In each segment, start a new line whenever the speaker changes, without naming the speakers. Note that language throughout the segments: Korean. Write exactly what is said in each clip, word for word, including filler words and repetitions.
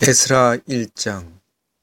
에스라 일 장.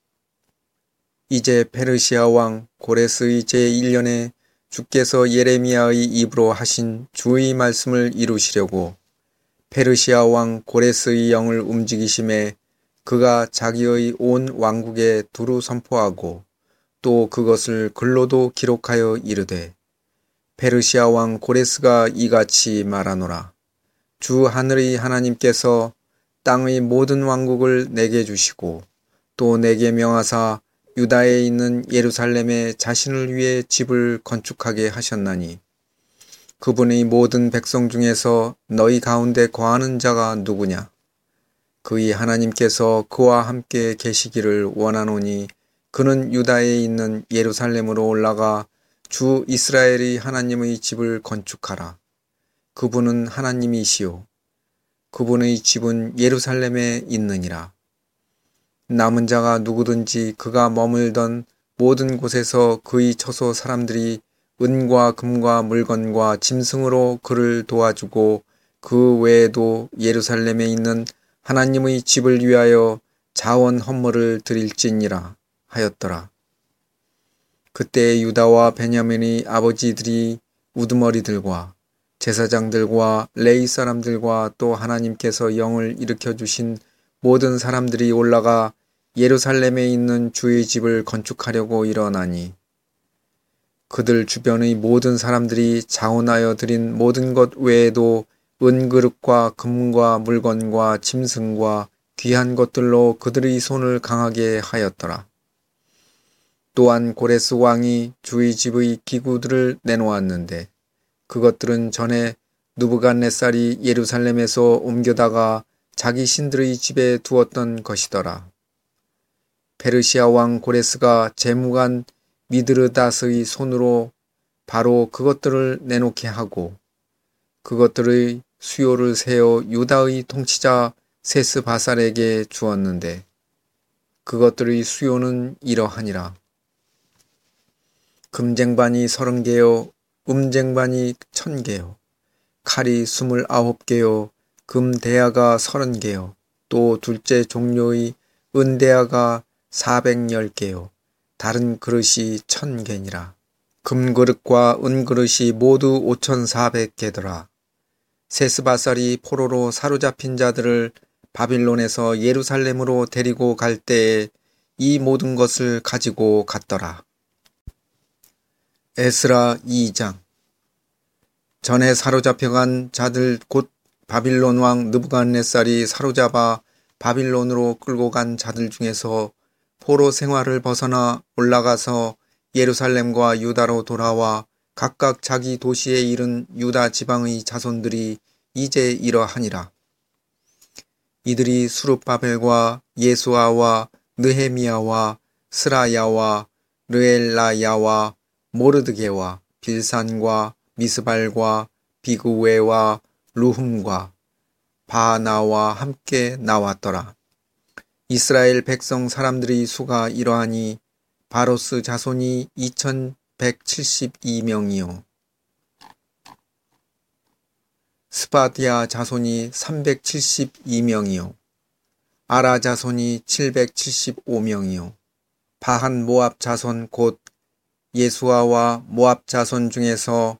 이제 페르시아 왕 고레스의 제일 년에 주께서 예레미야의 입으로 하신 주의 말씀을 이루시려고 페르시아 왕 고레스의 영을 움직이심에 그가 자기의 온 왕국에 두루 선포하고 또 그것을 글로도 기록하여 이르되, 페르시아 왕 고레스가 이같이 말하노라. 주 하늘의 하나님께서 땅의 모든 왕국을 내게 주시고 또 내게 명하사 유다에 있는 예루살렘에 자신을 위해 집을 건축하게 하셨나니, 그분의 모든 백성 중에서 너희 가운데 거하는 자가 누구냐? 그의 하나님께서 그와 함께 계시기를 원하노니 그는 유다에 있는 예루살렘으로 올라가 주 이스라엘의 하나님의 집을 건축하라. 그분은 하나님이시요 그분의 집은 예루살렘에 있느니라. 남은 자가 누구든지 그가 머물던 모든 곳에서 그의 처소 사람들이 은과 금과 물건과 짐승으로 그를 도와주고 그 외에도 예루살렘에 있는 하나님의 집을 위하여 자원 헌물을 드릴지니라 하였더라. 그때 유다와 베냐민의 아버지들이 우두머리들과 제사장들과 레위 사람들과 또 하나님께서 영을 일으켜 주신 모든 사람들이 올라가 예루살렘에 있는 주의 집을 건축하려고 일어나니, 그들 주변의 모든 사람들이 자원하여 드린 모든 것 외에도 은그릇과 금과 물건과 짐승과 귀한 것들로 그들의 손을 강하게 하였더라. 또한 고레스 왕이 주의 집의 기구들을 내놓았는데 그것들은 전에 느부갓네살이 예루살렘에서 옮겨다가 자기 신들의 집에 두었던 것이더라. 페르시아 왕 고레스가 재무관 미드르닷의 손으로 바로 그것들을 내놓게 하고 그것들의 수요를 세어 유다의 통치자 세스바살에게 주었는데, 그것들의 수요는 이러하니라. 금쟁반이 서른 개요, 음쟁반이 천 개요, 칼이 스물아홉 개요, 금대야가 서른 개요, 또 둘째 종류의 은대야가 사백열 개요, 다른 그릇이 천 개니라. 금그릇과 은그릇이 모두 오천사백 개더라. 세스바살이 포로로 사로잡힌 자들을 바빌론에서 예루살렘으로 데리고 갈 때에 이 모든 것을 가지고 갔더라. 에스라 이 장. 전에 사로잡혀간 자들 곧 바빌론 왕 느부갓네살이 사로잡아 바빌론으로 끌고 간 자들 중에서 포로 생활을 벗어나 올라가서 예루살렘과 유다로 돌아와 각각 자기 도시에 이른 유다 지방의 자손들이 이제 이러하니라. 이들이 수룹바벨과 예수아와 느헤미야와 스라야와 르엘라야와 모르드게와 빌산과 미스발과 비그웨와 루흠과 바나와 함께 나왔더라. 이스라엘 백성 사람들의 수가 이러하니 바로스 자손이 이천백칠십이 명이요 스바디아 자손이 삼백칠십이 명이요 아라 자손이 칠백칠십오 명이요 바한 모압 자손 곧 예수아와 모압 자손 중에서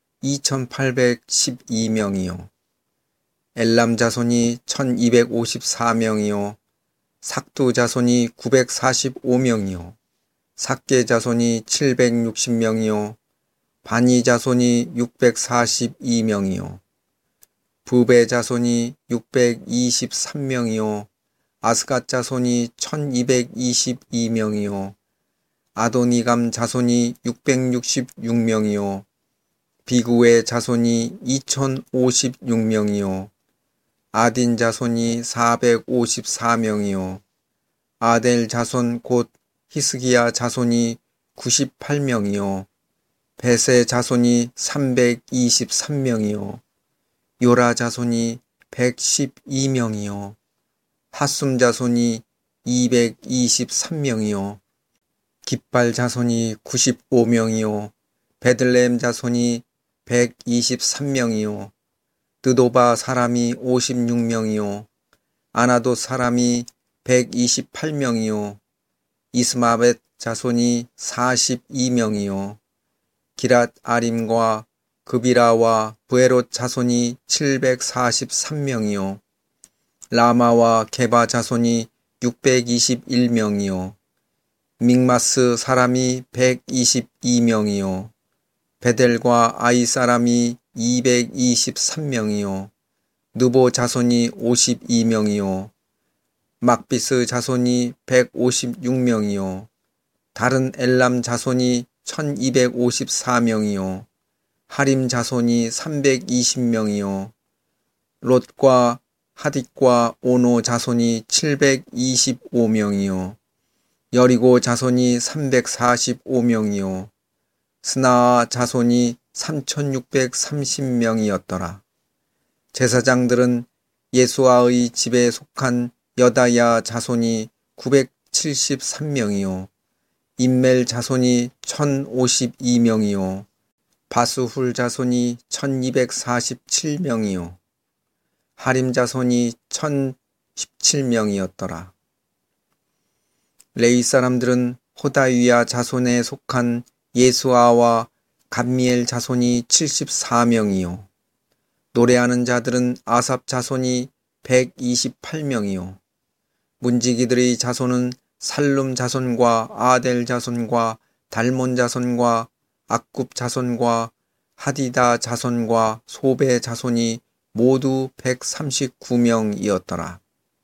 이천팔백십이 명이요 엘람 자손이 천이백오십사 명이요 삭두 자손이 구백사십오 명이요 삭게 자손이 칠백육십 명이요 바니 자손이 육백사십이 명이요 부베 자손이 육백이십삼 명이요 아스갓 자손이 천이백이십이 명이요 아도니감 자손이 육백육십육 명이요 비구의 자손이 이천오십육 명이요 아딘 자손이 사백오십사 명이요 아델 자손 곧 히스기야 자손이 구십팔 명이요 베세 자손이 삼백이십삼 명이요 요라 자손이 백십이 명이요 하숨 자손이 이백이십삼 명이요 깃발 자손이 구십오 명이요 베들레헴 자손이 백이십삼 명이요 드도바 사람이 오십육 명이요 아나도 사람이 백이십팔 명이요 이스마벳 자손이 사십이 명이요 기랏 아림과 그비라와 브에롯 자손이 칠백사십삼 명이요 라마와 게바 자손이 육백이십일 명이요 믹마스 사람이 백이십이 명이요 베델과 아이 사람이 이백이십삼 명이요 느보 자손이 오십이 명이요 막비스 자손이 백오십육 명이요 다른 엘람 자손이 천이백오십사 명이요 하림 자손이 삼백이십 명이요 롯과 하딕과 오노 자손이 칠백이십오 명이요 여리고 자손이 삼백사십오 명이요 스나아 자손이 삼천육백삼십 명이었더라. 제사장들은 예수아의 집에 속한 여다야 자손이 구백칠십삼 명이요 임멜 자손이 천오십이 명이요 바스훌 자손이 천이백사십칠 명이요 하림 자손이 천십칠 명이었더라. 레위 사람들은 호다위야 자손에 속한 예수아와 감미엘 자손이 칠십사 명이요 노래하는 자들은 아삽 자손이 백이십팔 명이요 문지기들의 자손은 살룸 자손과 아델 자손과 달몬 자손과 악굽 자손과 하디다 자손과 소베 자손이 모두 백삼십구 명이었더라.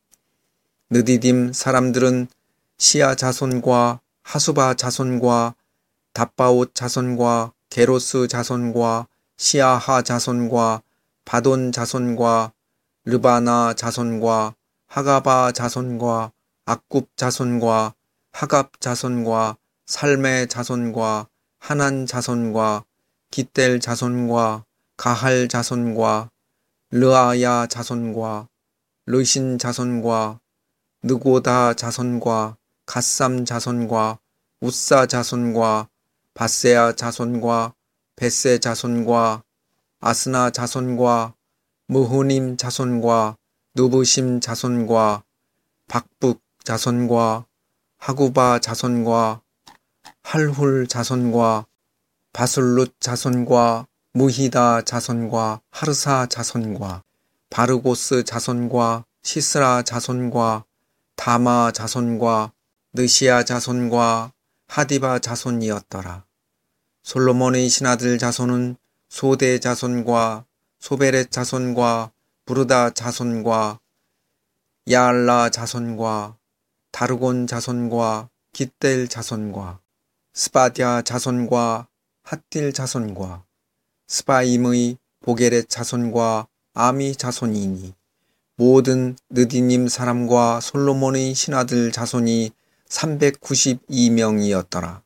느디딤 사람들은 시아 자손과 하수바 자손과 답바옷 자손과 게로스 자손과 시아하 자손과 바돈 자손과 르바나 자손과 하가바 자손과 악굽 자손과 하갑 자손과 살메 자손과 하난 자손과 깃델 자손과 가할 자손과 르아야 자손과 르신 자손과 느고다 자손과 갓삼 자손과 우사 자손과 바세아 자손과 베세 자손과 아스나 자손과 무후님 자손과 누부심 자손과 박북 자손과 하구바 자손과 할훌 자손과 바술룻 자손과 무히다 자손과 하르사 자손과 바르고스 자손과 시스라 자손과 다마 자손과 느시아 자손과 하디바 자손이었더라. 솔로몬의 신하들 자손은 소대 자손과 소베렛 자손과 부르다 자손과 야알라 자손과 다르곤 자손과 깃델 자손과 스바디아 자손과 핫딜 자손과 스바임의 보게렛 자손과 아미 자손이니 모든 느디님 사람과 솔로몬의 신하들 자손이 삼백구십이 명이었더라.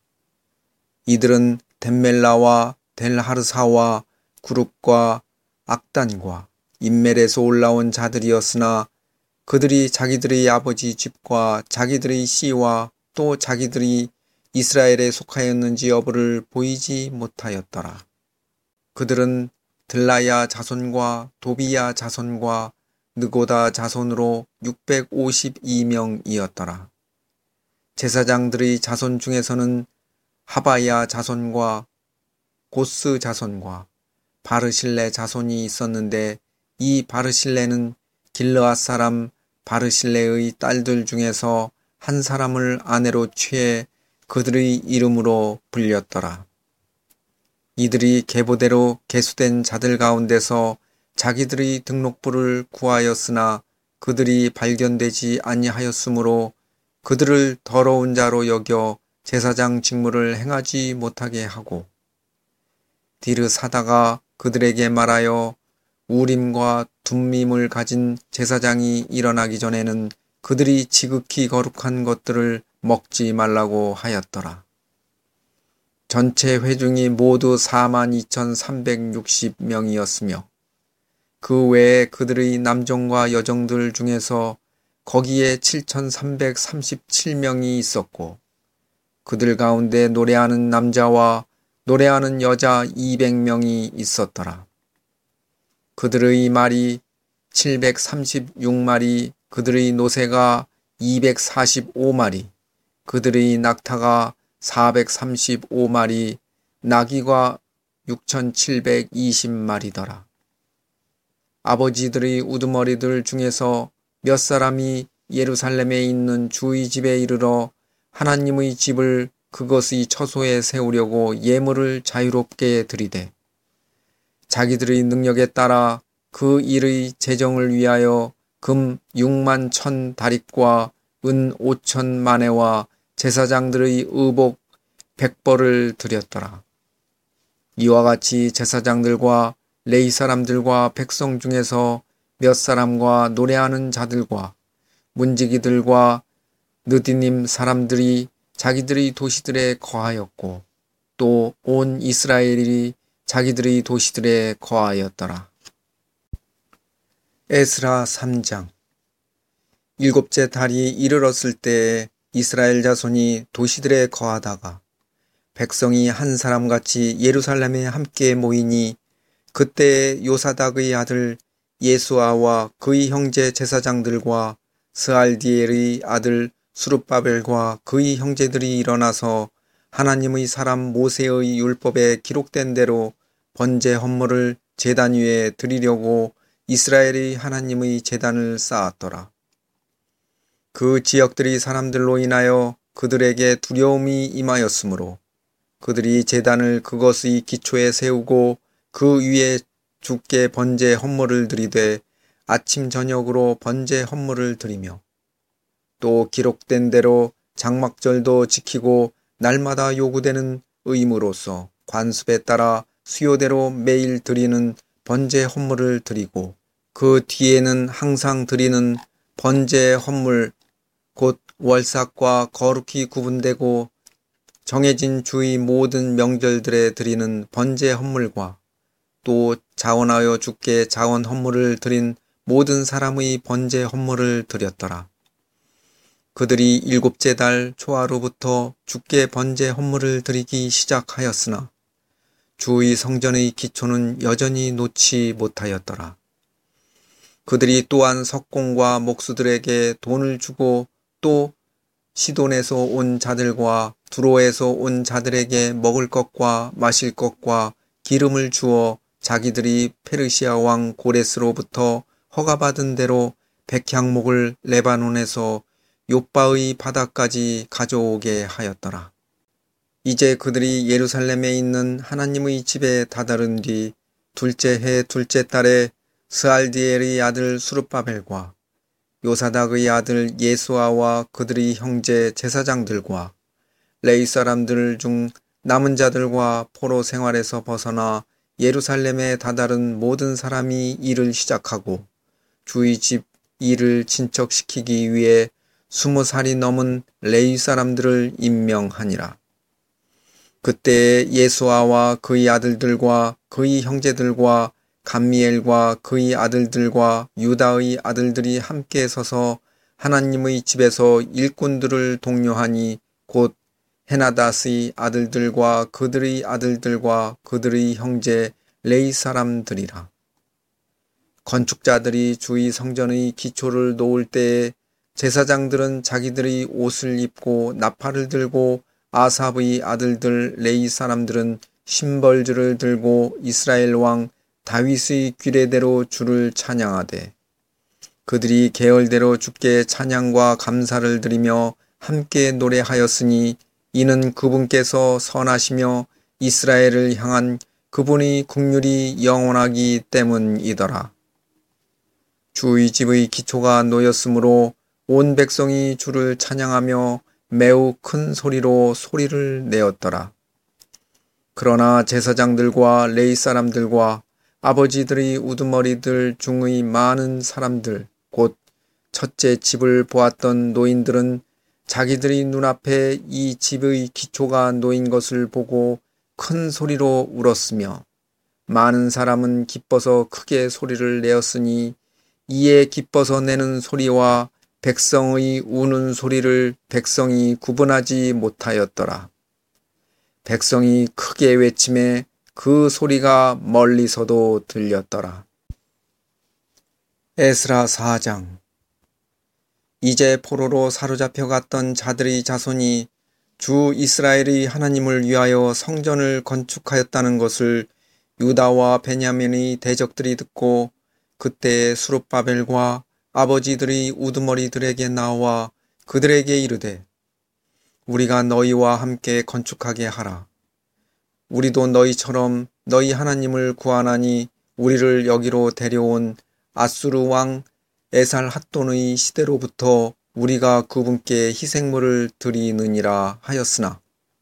이들은 덴멜라와 델하르사와 구룹과 악단과 임멜에서 올라온 자들이었으나 그들이 자기들의 아버지 집과 자기들의 씨와 또 자기들이 이스라엘에 속하였는지 여부를 보이지 못하였더라. 그들은 들라야 자손과 도비야 자손과 느고다 자손으로 육백오십이 명이었더라. 제사장들의 자손 중에서는 하바야 자손과 고스 자손과 바르실레 자손이 있었는데 이 바르실레는 길르앗 사람 바르실레의 딸들 중에서 한 사람을 아내로 취해 그들의 이름으로 불렸더라. 이들이 계보대로 계수된 자들 가운데서 자기들의 등록부를 구하였으나 그들이 발견되지 아니하였으므로 그들을 더러운 자로 여겨 제사장 직무를 행하지 못하게 하고 디르사다가 그들에게 말하여 우림과 둠밈을 가진 제사장이 일어나기 전에는 그들이 지극히 거룩한 것들을 먹지 말라고 하였더라. 전체 회중이 모두 사만 이천삼백육십 명이었으며 그 외에 그들의 남종과 여종들 중에서 거기에 칠천삼백삼십칠 명이 있었고 그들 가운데 노래하는 남자와 노래하는 여자 이백 명이 있었더라. 그들의 말이 칠백삼십육 마리, 그들의 노새가 이백사십오 마리, 그들의 낙타가 사백삼십오 마리, 나귀가 육천칠백이십 마리더라. 아버지들의 우두머리들 중에서 몇 사람이 예루살렘에 있는 주의 집에 이르러 하나님의 집을 그것의 처소에 세우려고 예물을 자유롭게 드리되 자기들의 능력에 따라 그 일의 재정을 위하여 금 육만 천 다릿과 은 오천 마네와 제사장들의 의복 백 벌을 드렸더라. 이와 같이 제사장들과 레위 사람들과 백성 중에서 몇 사람과 노래하는 자들과 문지기들과 느디님 사람들이 자기들의 도시들에 거하였고 또 온 이스라엘이 자기들의 도시들에 거하였더라. 에스라 삼 장. 일곱째 달이 이르렀을 때에 이스라엘 자손이 도시들에 거하다가 백성이 한 사람같이 예루살렘에 함께 모이니 그때에 요사닥의 아들 예수아와 그의 형제 제사장들과 스알디엘의 아들 수룹바벨과 그의 형제들이 일어나서 하나님의 사람 모세의 율법에 기록된 대로 번제 헌물을 제단 위에 드리려고 이스라엘의 하나님의 제단을 쌓았더라. 그 지역들이 사람들로 인하여 그들에게 두려움이 임하였으므로 그들이 제단을 그것의 기초에 세우고 그 위에 주께 번제 헌물을 드리되 아침 저녁으로 번제 헌물을 드리며 또 기록된 대로 장막절도 지키고 날마다 요구되는 의무로서 관습에 따라 수요대로 매일 드리는 번제 헌물을 드리고 그 뒤에는 항상 드리는 번제 헌물 곧 월삭과 거룩히 구분되고 정해진 주의 모든 명절들에 드리는 번제 헌물과 또 자원하여 주께 자원 헌물을 드린 모든 사람의 번제 헌물을 드렸더라. 그들이 일곱째 달 초하루부터 주께 번제 헌물을 드리기 시작하였으나 주의 성전의 기초는 여전히 놓지 못하였더라. 그들이 또한 석공과 목수들에게 돈을 주고 또 시돈에서 온 자들과 두로에서 온 자들에게 먹을 것과 마실 것과 기름을 주어 자기들이 페르시아 왕 고레스로부터 허가받은 대로 백향목을 레바논에서 욥바의 바다까지 가져오게 하였더라. 이제 그들이 예루살렘에 있는 하나님의 집에 다다른 뒤 둘째 해 둘째 달에 스알디엘의 아들 수룹바벨과 요사닥의 아들 예수아와 그들의 형제 제사장들과 레위 사람들 중 남은 자들과 포로 생활에서 벗어나 예루살렘에 다다른 모든 사람이 일을 시작하고 주의 집 일을 진척시키기 위해 스무 살이 넘은 레위 사람들을 임명하니라. 그때에 예수아와 그의 아들들과 그의 형제들과 감미엘과 그의 아들들과 유다의 아들들이 함께 서서 하나님의 집에서 일꾼들을 독려하니 곧 헤나닷의 아들들과 그들의 아들들과 그들의 형제 레위 사람들이라. 건축자들이 주의 성전의 기초를 놓을 때에 제사장들은 자기들의 옷을 입고 나팔을 들고 아삽의 아들들 레위 사람들은 심벌주를 들고 이스라엘 왕 다윗의 규례대로 주를 찬양하되 그들이 계열대로 주께 찬양과 감사를 드리며 함께 노래하였으니 이는 그분께서 선하시며 이스라엘을 향한 그분의 긍휼이 영원하기 때문이더라. 주의 집의 기초가 놓였으므로 온 백성이 주를 찬양하며 매우 큰 소리로 소리를 내었더라. 그러나 제사장들과 레위 사람들과 아버지들의 우두머리들 중의 많은 사람들 곧 첫째 집을 보았던 노인들은 자기들의 눈앞에 이 집의 기초가 놓인 것을 보고 큰 소리로 울었으며 많은 사람은 기뻐서 크게 소리를 내었으니 이에 기뻐서 내는 소리와 백성의 우는 소리를 백성이 구분하지 못하였더라. 백성이 크게 외치매 그 소리가 멀리서도 들렸더라. 에스라 사 장. 이제 포로로 사로잡혀 갔던 자들의 자손이 주 이스라엘의 하나님을 위하여 성전을 건축하였다는 것을 유다와 베냐민의 대적들이 듣고 그때 수룹바벨과 아버지들의 우두머리들에게 나와 그들에게 이르되 우리가 너희와 함께 건축하게 하라. 우리도 너희처럼 너희 하나님을 구하나니 우리를 여기로 데려온 아수르 왕 에살핫돈의 시대로부터 우리가 그분께 희생물을 드리느니라 하였으나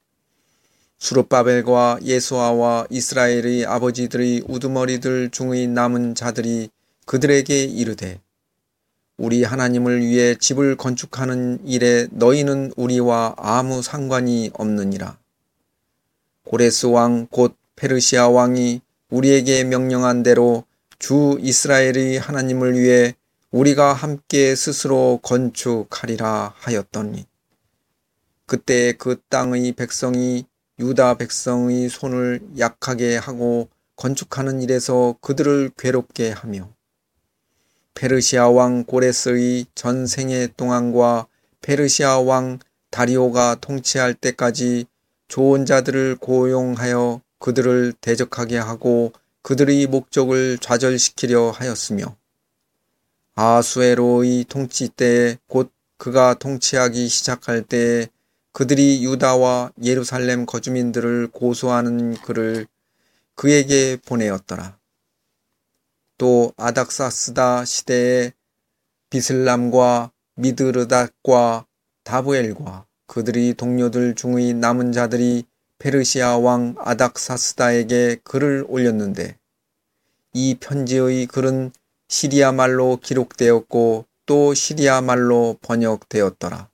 수룹바벨과 예수아와 이스라엘의 아버지들의 우두머리들 중의 남은 자들이 그들에게 이르되 우리 하나님을 위해 집을 건축하는 일에 너희는 우리와 아무 상관이 없느니라. 고레스 왕 곧 페르시아 왕이 우리에게 명령한 대로 주 이스라엘의 하나님을 위해 우리가 함께 스스로 건축하리라 하였더니 그때 그 땅의 백성이 유다 백성의 손을 약하게 하고 건축하는 일에서 그들을 괴롭게 하며 페르시아 왕 고레스의 전생애 동안과 페르시아 왕 다리오가 통치할 때까지 좋은 자들을 고용하여 그들을 대적하게 하고 그들의 목적을 좌절시키려 하였으며 아수에로의 통치 때에 곧 그가 통치하기 시작할 때에 그들이 유다와 예루살렘 거주민들을 고소하는 글을 그에게 보내었더라. 또 아닥사스다 시대에 비슬람과 미드르닷과 다브엘과 그들이 동료들 중의 남은 자들이 페르시아 왕 아닥사스다에게 글을 올렸는데 이 편지의 글은 시리아 말로 기록되었고 또 시리아 말로 번역되었더라.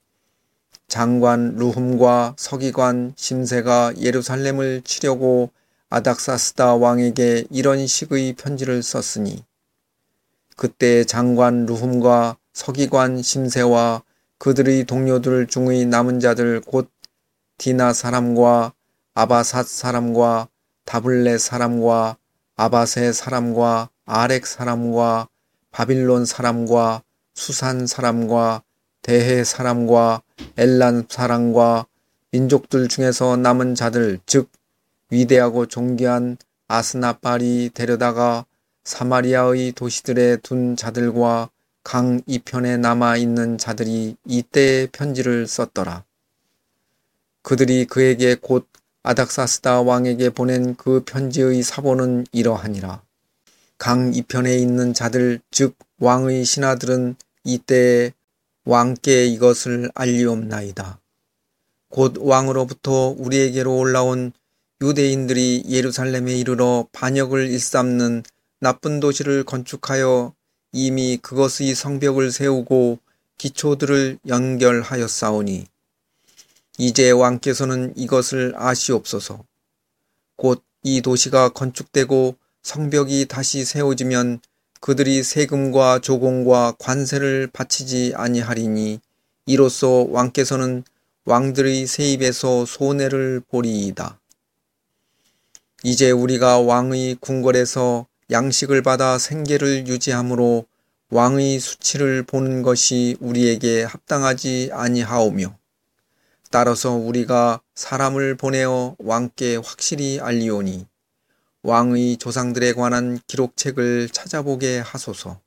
장관 루훔과 서기관 심세가 예루살렘을 치려고 아닥사스다 왕에게 이런 식의 편지를 썼으니 그때 장관 루훔과 서기관 심세와 그들의 동료들 중의 남은 자들 곧 디나 사람과 아바삿 사람과 다블레 사람과 아바세 사람과 아렉 사람과 바빌론 사람과 수산 사람과 대해 사람과 엘란 사람과 민족들 중에서 남은 자들 즉 위대하고 존귀한 아스나빨이 데려다가 사마리아의 도시들에 둔 자들과 강 이편에 남아있는 자들이 이때에 편지를 썼더라. 그들이 그에게 곧 아닥사스다 왕에게 보낸 그 편지의 사본은 이러하니라. 강 이편에 있는 자들 즉 왕의 신하들은 이때에 왕께 이것을 알리옵나이다. 곧 왕으로부터 우리에게로 올라온 유대인들이 예루살렘에 이르러 반역을 일삼는 나쁜 도시를 건축하여 이미 그것의 성벽을 세우고 기초들을 연결하였사오니 이제 왕께서는 이것을 아시옵소서. 곧 이 도시가 건축되고 성벽이 다시 세워지면 그들이 세금과 조공과 관세를 바치지 아니하리니 이로써 왕께서는 왕들의 세입에서 손해를 보리이다. 이제 우리가 왕의 궁궐에서 양식을 받아 생계를 유지하므로 왕의 수치를 보는 것이 우리에게 합당하지 아니하오며 따라서 우리가 사람을 보내어 왕께 확실히 알리오니 왕의 조상들에 관한 기록책을 찾아보게 하소서.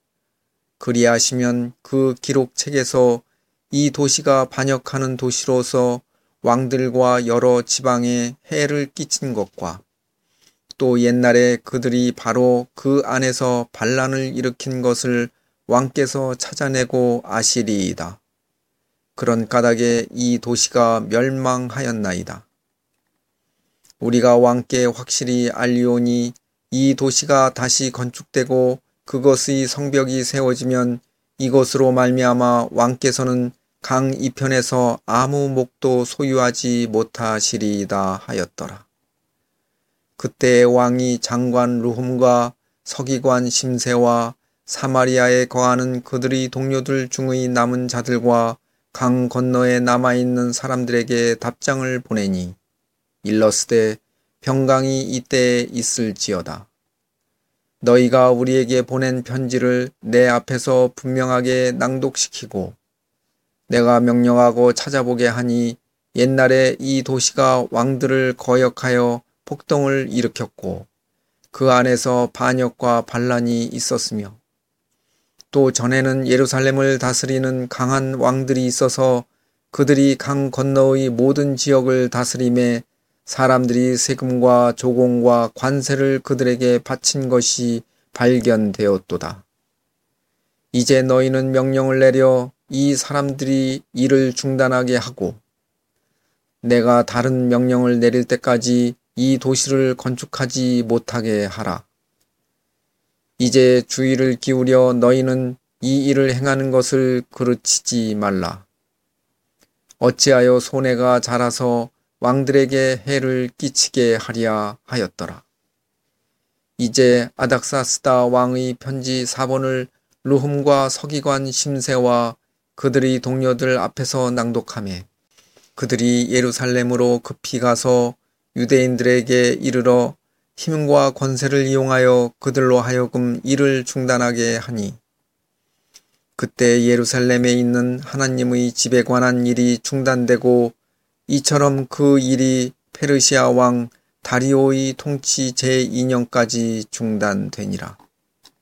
그리하시면 그 기록책에서 이 도시가 반역하는 도시로서 왕들과 여러 지방에 해를 끼친 것과 또 옛날에 그들이 바로 그 안에서 반란을 일으킨 것을 왕께서 찾아내고 아시리이다. 그런 까닭에 이 도시가 멸망하였나이다. 우리가 왕께 확실히 알리오니 이 도시가 다시 건축되고 그것의 성벽이 세워지면 이것으로 말미암아 왕께서는 강 이편에서 아무 목도 소유하지 못하시리이다 하였더라. 그때 왕이 장관 루훔과 서기관 심세와 사마리아에 거하는 그들의 동료들 중의 남은 자들과 강 건너에 남아있는 사람들에게 답장을 보내니 일러스되 평강이 이때에 있을지어다. 너희가 우리에게 보낸 편지를 내 앞에서 분명하게 낭독시키고 내가 명령하고 찾아보게 하니 옛날에 이 도시가 왕들을 거역하여 폭동을 일으켰고 그 안에서 반역과 반란이 있었으며 또 전에는 예루살렘을 다스리는 강한 왕들이 있어서 그들이 강 건너의 모든 지역을 다스림에 사람들이 세금과 조공과 관세를 그들에게 바친 것이 발견되었도다. 이제 너희는 명령을 내려 이 사람들이 일을 중단하게 하고 내가 다른 명령을 내릴 때까지 이 도시를 건축하지 못하게 하라. 이제 주의를 기울여 너희는 이 일을 행하는 것을 그르치지 말라. 어찌하여 손해가 자라서 왕들에게 해를 끼치게 하랴 하였더라. 이제 아닥사스다 왕의 편지 사본을 르훔과 서기관 심세와 그들의 동료들 앞에서 낭독하매 그들이 예루살렘으로 급히 가서 유대인들에게 이르러 힘과 권세를 이용하여 그들로 하여금 일을 중단하게 하니 그때 예루살렘에 있는 하나님의 집에 관한 일이 중단되고 이처럼 그 일이 페르시아 왕 다리오의 통치 제이 년까지 중단되니라.